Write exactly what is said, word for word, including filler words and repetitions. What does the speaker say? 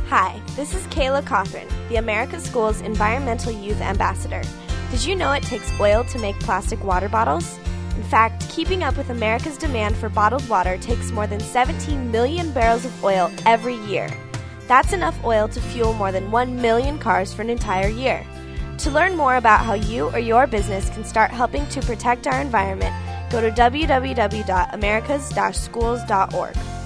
Hi, this is Kayla Cothran, the America Schools Environmental Youth Ambassador. Did you know it takes oil to make plastic water bottles? In fact, keeping up with America's demand for bottled water takes more than seventeen million barrels of oil every year. That's enough oil to fuel more than one million cars for an entire year. To learn more about how you or your business can start helping to protect our environment, go to w w w dot americas dash schools dot org.